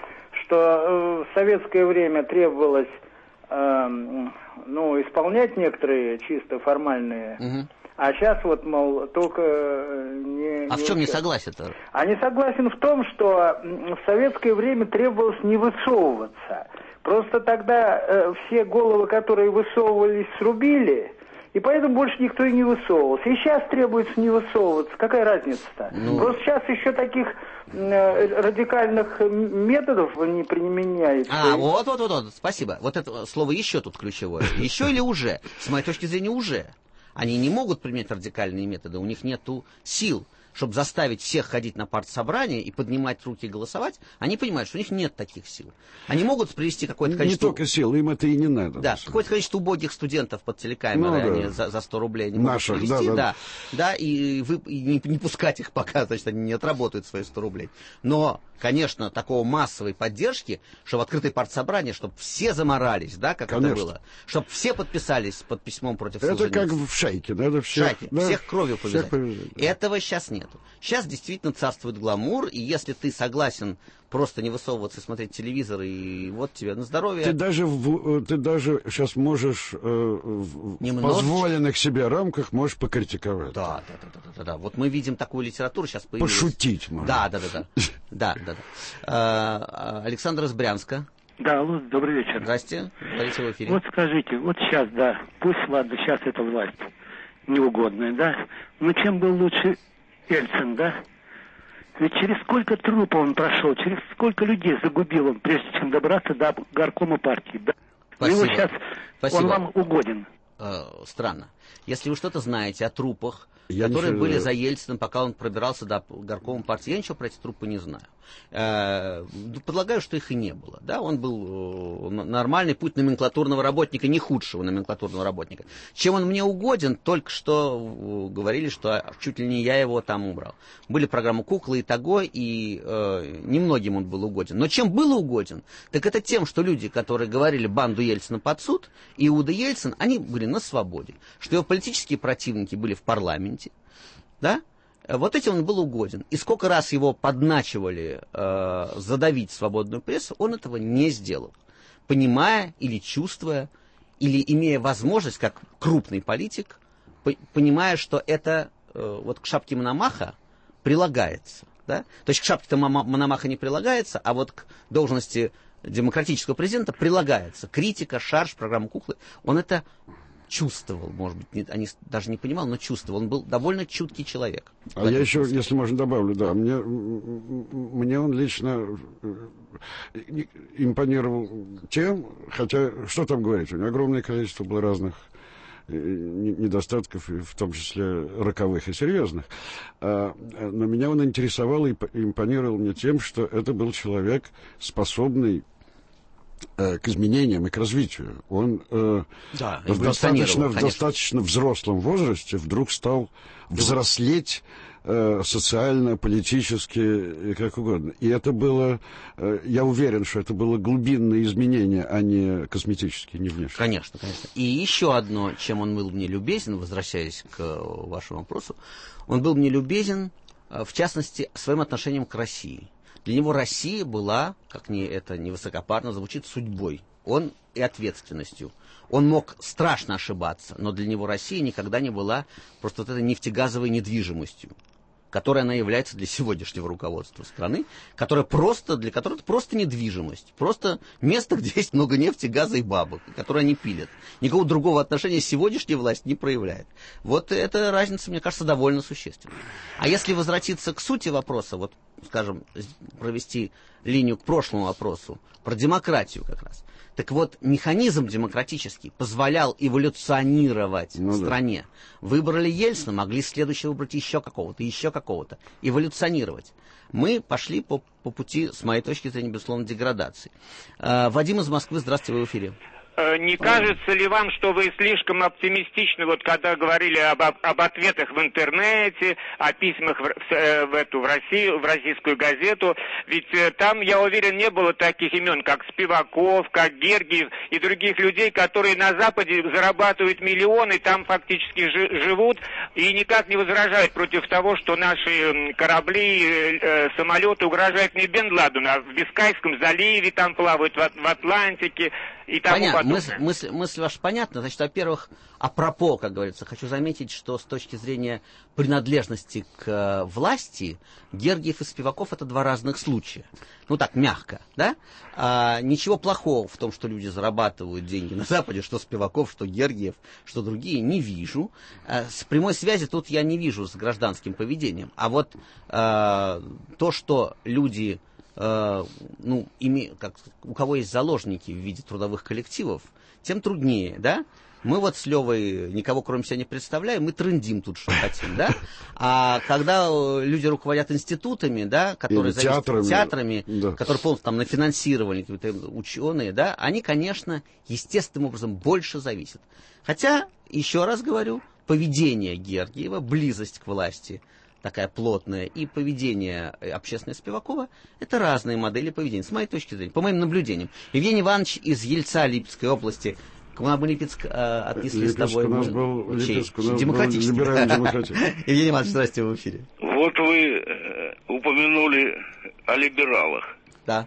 что в советское время требовалось э, ну, исполнять некоторые чисто формальные... Угу. А сейчас вот, мол, только не... А не в чем участвует. Не согласен-то? А не согласен в том, что в советское время требовалось не высовываться. Просто тогда э, все головы, которые высовывались, срубили, и поэтому больше никто и не высовывался. И сейчас требуется не высовываться. Какая разница-то? Ну... Просто сейчас еще таких э, радикальных методов не применяется. А, вот, вот, вот, вот, спасибо. Вот это слово «еще» тут ключевое. Еще или уже? С моей точки зрения, уже. Они не могут применять радикальные методы, у них нету сил, чтобы заставить всех ходить на партсобрание и поднимать руки и голосовать. Они понимают, что у них нет таких сил. Они могут привести какое-то количество... Не только сил, им это и не надо. Да, какое-то количество убогих студентов под телекамеры, ну, да. они за, за сто рублей не Наших, могут привести. Да, да. Да, да, и, вы, и не, не пускать их пока, значит, они не отработают свои сто рублей. Но... Конечно, такого массовой поддержки, что в открытое партсобрание, чтобы все заморались, да, как Конечно. Это было, чтобы все подписались под письмом против Солженицына. Это как в шайке, надо всех... Шайке, да, всех кровью повязать. Всех повязать да. Этого сейчас нету. Сейчас действительно царствует гламур, и если ты согласен просто не высовываться и смотреть телевизор, и вот тебе на здоровье... Ты даже, в, ты даже сейчас можешь э, в Немножечко... позволенных себе рамках можешь покритиковать. Да, да, да, да, да, да. Вот мы видим такую литературу, сейчас появилась... Пошутить можно. Да, да, да, да. Да, да, да. Александр из Брянска. Да, алло, добрый вечер. Здрасте, говорите в эфире. Вот скажите, вот сейчас, да, пусть, ладно, сейчас эта власть неугодная, да, но чем был лучше Ельцин, да? Ведь через сколько трупов он прошел, через сколько людей загубил он, прежде чем добраться до горкома партии, да? Спасибо. Его сейчас, Спасибо. Он вам угоден. Э, странно. Если вы что-то знаете о трупах, я которые не... были за Ельциным, пока он пробирался до горкома партии, я ничего про эти трупы не знаю. Э, предлагаю, что их и не было. Да? Он был нормальный путь номенклатурного работника, не худшего номенклатурного работника. Чем он мне угоден, только что говорили, что чуть ли не я его там убрал. Были программы «Куклы» и того, и э, немногим он был угоден. Но чем был угоден, так это тем, что люди, которые говорили банду Ельцина под суд, Иуда Ельцин, они были на свободе. Что его политические противники были в парламенте. Да? Вот этим он был угоден. И сколько раз его подначивали э, задавить свободную прессу, он этого не сделал. Понимая или чувствуя, или имея возможность, как крупный политик, по- понимая, что это э, вот к шапке Мономаха прилагается. Да? То есть к шапке-то Мономаха не прилагается, а вот к должности демократического президента прилагается критика, шарж, программа «Куклы». Он это чувствовал, может быть, не, они даже не понимал, но чувствовал. Он был довольно чуткий человек. А я еще, если можно, добавлю, да, мне, мне он лично импонировал тем, хотя, что там говорить, у него огромное количество было разных недостатков, в том числе роковых и серьезных. Но меня он интересовал и импонировал мне тем, что это был человек, способный к изменениям и к развитию. Он э, да, в, достаточно, в достаточно взрослом возрасте вдруг стал взрослеть э, социально, политически, как угодно. И это было, э, я уверен, что это было глубинное изменение, а не косметические, не внешние. Конечно, конечно. И еще одно, чем он был мне любезен, возвращаясь к вашему вопросу, он был мне любезен, в частности, своим отношением к России. Для него Россия была, как не, это не высокопарно звучит, судьбой. Он и ответственностью. Он мог страшно ошибаться, но для него Россия никогда не была просто вот этой нефтегазовой недвижимостью, которой она является для сегодняшнего руководства страны, которая просто, для которой это просто недвижимость, просто место, где есть много нефти, газа и бабок, которые они пилят. Никакого другого отношения сегодняшняя власть не проявляет. Вот эта разница, мне кажется, довольно существенна. А если возвратиться к сути вопроса, вот, скажем, провести линию к прошлому вопросу, про демократию как раз. Так вот, механизм демократический позволял эволюционировать ну, в стране. Да. Выбрали Ельцина, могли следующего выбрать еще какого-то, еще какого-то. Эволюционировать. Мы пошли по, по пути, с моей точки зрения, безусловно, деградации. А, Вадим из Москвы, здравствуйте, вы в эфире. Не кажется ли вам, что вы слишком оптимистичны, вот когда говорили об, об ответах в интернете, о письмах в, в, в эту в Россию, в российскую газету? Ведь там, я уверен, не было таких имен, как Спиваков, как Гергиев и других людей, которые на Западе зарабатывают миллионы, там фактически жи, живут и никак не возражают против того, что наши корабли, э, самолеты угрожают не Бен Ладену, а в Бискайском заливе там плавают, в, в Атлантике и тому Понятно. подобное. Мысль, мысль, мысль ваша понятна. Значит, во-первых, апропо, как говорится, хочу заметить, что с точки зрения принадлежности к э, власти, Гергиев и Спиваков — это два разных случая. Ну так, мягко, да? А, ничего плохого в том, что люди зарабатывают деньги на Западе, что Спиваков, что Гергиев, что другие, не вижу. А, с прямой связи тут я не вижу с гражданским поведением. А вот а, то, что люди... Uh, ну, име, как, у кого есть заложники в виде трудовых коллективов, тем труднее, да? Мы вот с Левой никого кроме себя не представляем, мы трындим тут, что хотим, да? А когда люди руководят институтами, да, которые зависят театрами, театрами да. которые полностью там на финансирование, ученые, да, они, конечно, естественным образом больше зависят. Хотя, еще раз говорю, поведение Гергиева, близость к власти, такая плотная, и поведение общественное Спивакова — это разные модели поведения, с моей точки зрения, по моим наблюдениям. Евгений Иванович из Ельца Липецкой области. К вам Липецк э, отнеслись с тобой. У нас был Липецк, у нас демократический. Был демократия. Евгений Иванович, здравствуйте, в эфире. Вот вы э, упомянули о либералах. Да.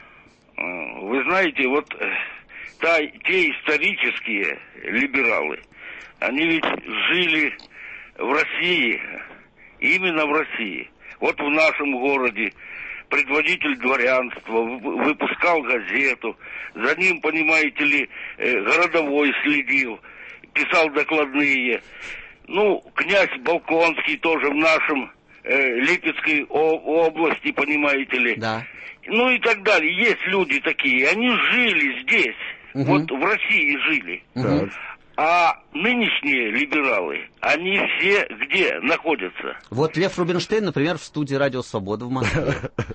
Вы знаете, вот э, та, те исторические либералы, они ведь жили в России, именно в России. Вот в нашем городе предводитель дворянства выпускал газету, за ним, понимаете ли, городовой следил, писал докладные. Ну, князь Балконский тоже в нашем э, Липецкой о- области, понимаете ли. Да. Ну и так далее. Есть люди такие, они жили здесь, угу. вот в России жили. Угу. А нынешние либералы, они все где находятся? Вот Лев Рубинштейн, например, в студии «Радио Свобода» в Москве.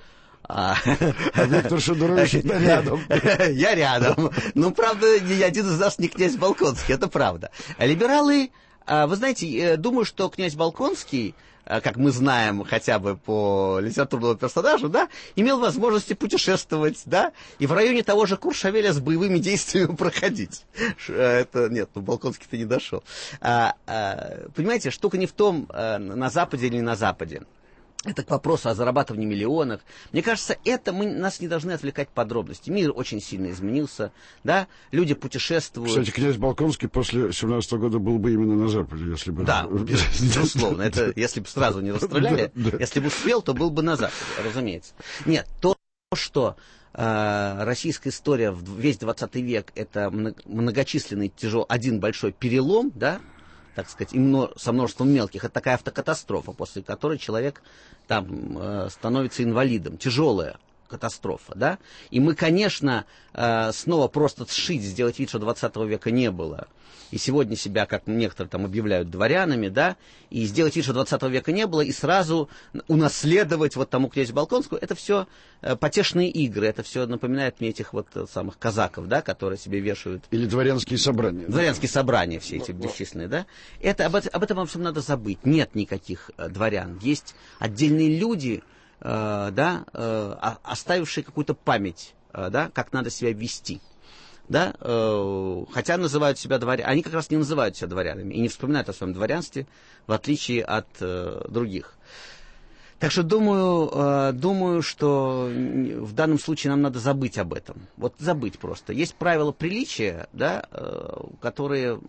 А, а Виктор Шендерович рядом. Я рядом. Ну, правда, ни один из нас не князь Болконский, это правда. Либералы, вы знаете, думаю, что князь Болконский, как мы знаем хотя бы по литературному персонажу, да, имел возможности путешествовать, да, и в районе того же Куршавеля с боевыми действиями проходить. Это, нет, ну, Болконский-то не дошел. А, а, понимаете, штука не в том, на Западе или не на Западе. Это к вопросу о зарабатывании миллионов. Мне кажется, это мы, нас не должны отвлекать подробности. Мир очень сильно изменился, да, люди путешествуют. Кстати, князь Болконский после семнадцатого года был бы именно на Западе, если бы... Да, безусловно. Это если бы сразу не расстреляли, если бы успел, то был бы на Западе, разумеется. Нет, то, что э, российская история, весь двадцатый век, это многочисленный, тяжелый, один большой перелом, да, так сказать, и мно, со множеством мелких, это такая автокатастрофа, после которой человек там э, становится инвалидом. Тяжелая катастрофа, да? И мы, конечно, э, снова просто сшить, сделать вид, что двадцатого века не было. И сегодня себя, как некоторые там объявляют, дворянами, да, и сделать вид, что двадцатого века не было, и сразу унаследовать вот тому князю Болконскому, это все э, потешные игры, это все напоминает мне этих вот самых казаков, да, которые себе вешают. Или дворянские собрания. Дворянские да. собрания все эти бесчисленные, да. Это, об, об этом во всем надо забыть. Нет никаких э, дворян. Есть отдельные люди, э, да, э, оставившие какую-то память, э, да, как надо себя вести. Да, э, хотя называют себя дворянами, они как раз не называют себя дворянами и не вспоминают о своем дворянстве, в отличие от э, других. Так что думаю, э, думаю, что в данном случае нам надо забыть об этом. Вот забыть просто. Есть правила приличия, да, э, которые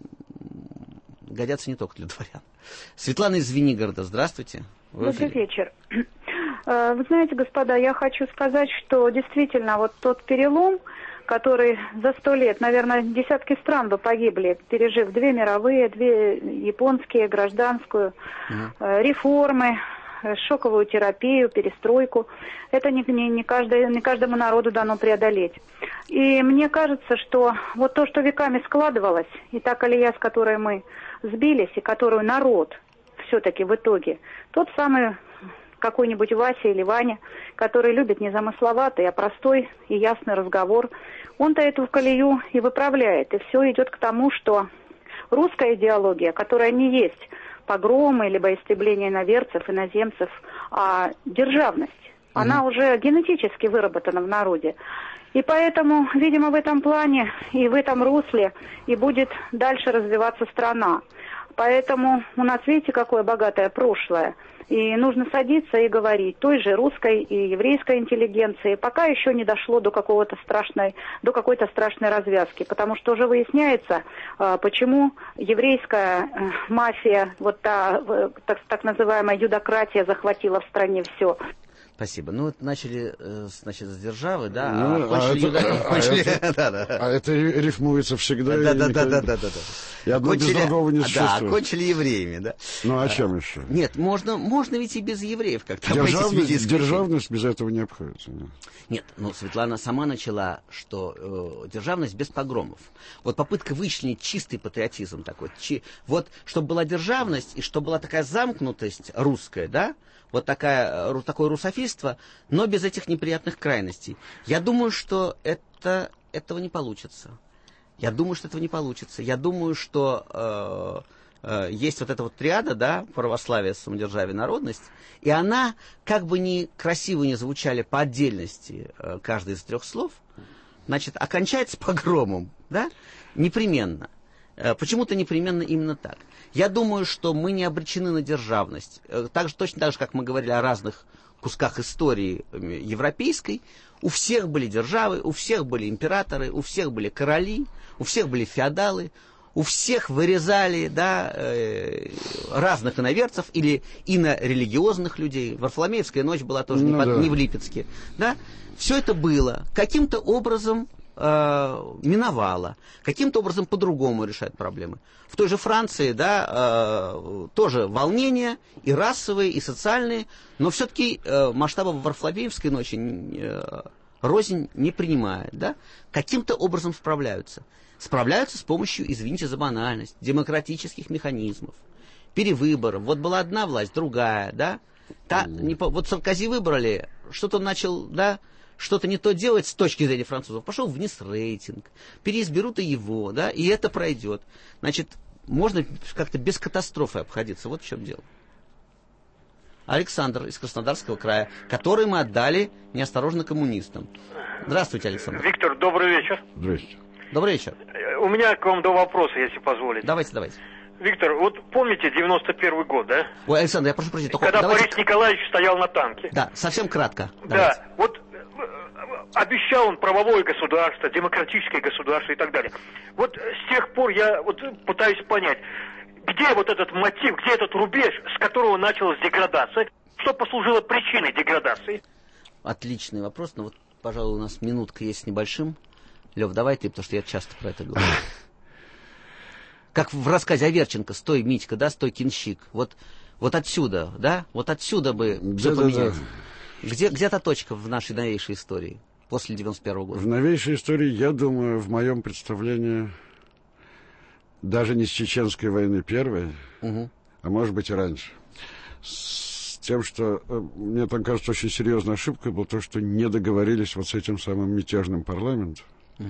годятся не только для дворян. Светлана из Звенигорода, здравствуйте. Добрый вечер. Вы знаете, господа, я хочу сказать, что действительно вот тот перелом, который за сто лет, наверное, десятки стран бы погибли, пережив две мировые, две японские, гражданскую, mm-hmm. реформы, шоковую терапию, перестройку. Это не, не, не, каждый, не каждому народу дано преодолеть. И мне кажется, что вот то, что веками складывалось, и та колея, с которой мы сбились, и которую народ все-таки в итоге, тот самый какой-нибудь Вася или Ваня, который любит не замысловатый, а простой и ясный разговор, он-то эту колею и выправляет. И все идет к тому, что русская идеология, которая не есть погромы, либо истребление иноверцев, иноземцев, а державность, mm-hmm. она уже генетически выработана в народе. И поэтому, видимо, в этом плане и в этом русле и будет дальше развиваться страна. Поэтому у нас, видите, какое богатое прошлое. И нужно садиться и говорить той же русской и еврейской интеллигенции, пока еще не дошло до какого-то страшной, до какой-то страшной развязки. Потому что уже выясняется, почему еврейская мафия, вот та так, так называемая юдократия захватила в стране все. Спасибо. Ну, вот начали, значит, с державы, да, ну, а кончили... А, это, кончили... А, это, да, да. а это рифмуется всегда. Да, да, да, да, да, да. И одно кончили... без другого не существует. Да, кончили евреями, да. Ну, а чем еще? Нет, можно, можно ведь и без евреев как-то обойтись. Державность без этого не обходится. Да. Нет, ну, Светлана сама начала, что э, державность без погромов. Вот попытка вычленить чистый патриотизм такой. Чи... Вот, чтобы была державность, и чтобы была такая замкнутость русская, да, вот такая, такое русофильство, но без этих неприятных крайностей. Я думаю, что это, этого не получится. Я думаю, что этого не получится. Я думаю, что э, э, есть вот эта вот триада, да, православие, самодержавие, народность, и она, как бы ни красиво не звучали по отдельности э, каждый из трех слов, значит, окончается погромом, да, непременно. Э, почему-то непременно именно так. Я думаю, что мы не обречены на державность. Так же, точно так же, как мы говорили о разных кусках истории европейской, у всех были державы, у всех были императоры, у всех были короли, у всех были феодалы, у всех вырезали, да, э, разных иноверцев или инорелигиозных людей. Варфоломеевская ночь была тоже ну, не, да. не в Липецке. Да? Все это было каким-то образом миновало, каким-то образом по-другому решает проблемы. В той же Франции, да, э, тоже волнения и расовые, и социальные, но все-таки э, масштабов Варфоломеевской ночи э, рознь не принимает, да, каким-то образом справляются. Справляются с помощью, извините за банальность, демократических механизмов, перевыборов. Вот была одна власть, другая, да. Та, не, вот Саркози выбрали, что-то он начал, да, что-то не то делать с точки зрения французов, пошел вниз рейтинг, переизберут и его, да, и это пройдет. Значит, можно как-то без катастрофы обходиться. Вот в чем дело. Александр из Краснодарского края, который мы отдали неосторожно коммунистам. Здравствуйте, Александр. Виктор, добрый вечер. Здравствуйте. Добрый вечер. У меня к вам два вопроса, если позволите. Давайте, давайте. Виктор, вот помните девяносто первый год, да? Ой, Александр, я прошу прощения. Только когда давайте... Борис Николаевич стоял на танке. Да, совсем кратко. Да, давайте. Вот обещал он правовое государство, демократическое государство и так далее. Вот с тех пор я вот пытаюсь понять, где вот этот мотив, где этот рубеж, с которого началась деградация, что послужило причиной деградации? Отличный вопрос, но вот, пожалуй, у нас минутка есть с небольшим. Лев, давай ты, потому что я часто про это говорю. Как в рассказе Аверченко, стой, Митька, да, стой, кинщик. Вот, вот отсюда, да, вот отсюда бы все поменяется. Где, где та точка в нашей новейшей истории после девяносто первого года? В новейшей истории, я думаю, в моем представлении, даже не с Чеченской войны первой, угу. а может быть и раньше, с тем, что, мне там кажется, очень серьезной ошибкой было то, что не договорились вот с этим самым мятежным парламентом.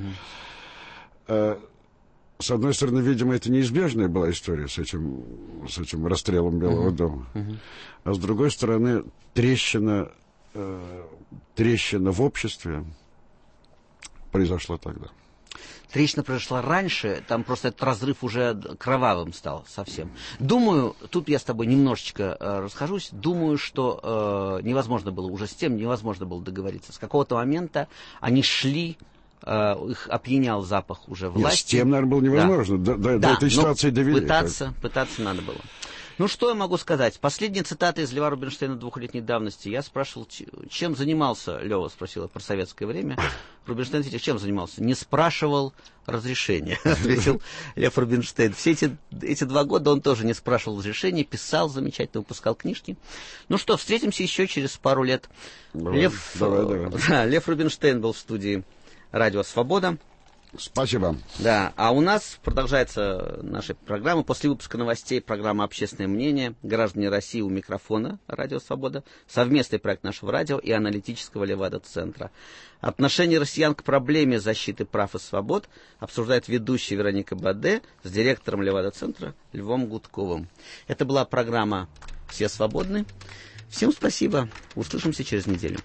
Угу. С одной стороны, видимо, это неизбежная была история с этим, с этим расстрелом Белого uh-huh. дома. Uh-huh. А с другой стороны, трещина, э, трещина в обществе произошла тогда. Трещина произошла раньше, там просто этот разрыв уже кровавым стал совсем. Думаю, тут я с тобой немножечко э, расхожусь, думаю, что э, невозможно было, уже с тем невозможно было договориться. С какого-то момента они шли... Uh, их опьянял запах уже власти. Нет, с тем, наверное, было невозможно. Да. До, до, да, до этой ситуации довели. Пытаться, пытаться надо было. Ну, что я могу сказать? Последняя цитата из Льва Рубинштейна двухлетней давности. Я спрашивал, чем занимался, Лева спросила про советское время. Рубинштейн ответил, чем занимался? Не спрашивал разрешения, ответил Лев Рубинштейн. Все эти, эти два года он тоже не спрашивал разрешения, писал замечательно, выпускал книжки. Ну что, встретимся еще через пару лет. Давай, Лев, давай, давай. Да, Лев Рубинштейн был в студии Радио Свобода. Спасибо. Да, а у нас продолжается наша программа. После выпуска новостей программа «Общественное мнение». Граждане России у микрофона Радио Свобода. Совместный проект нашего радио и аналитического Левада-центра. Отношение россиян к проблеме защиты прав и свобод обсуждает ведущая Вероника Баде с директором Левада-центра Львом Гудковым. Это была программа «Все свободны». Всем спасибо. Услышимся через неделю.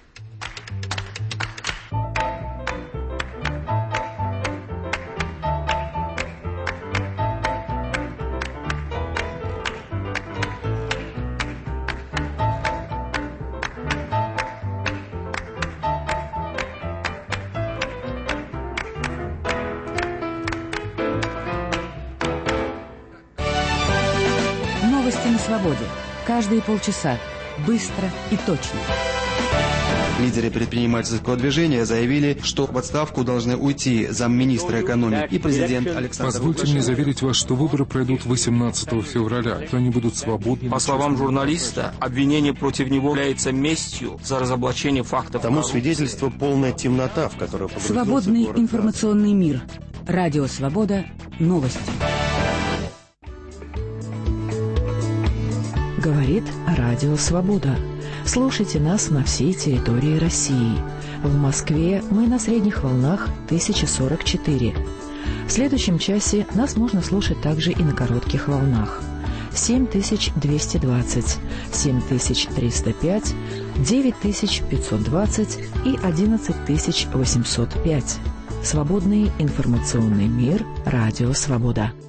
Свободе. Каждые полчаса. Быстро и точно. Лидеры предпринимательского движения заявили, что в отставку должны уйти замминистра экономики и президент Александр Позвольте Лукашенко. мне заверить вас, что выборы пройдут восемнадцатого февраля, и они будут свободны. По словам журналиста, обвинение против него является местью за разоблачение фактов. Тому свидетельство полная темнота, в которую погрузился Свободный город. информационный мир. Радио Свобода. Новости. Говорит Радио Свобода. Слушайте нас на всей территории России. В Москве мы на средних волнах тысяча сорок четыре. В следующем часе нас можно слушать также и на коротких волнах. семь тысяч двести двадцать, семь тысяч триста пять, девять тысяч пятьсот двадцать и одиннадцать тысяч восемьсот пять. Свободный информационный мир. Радио Свобода.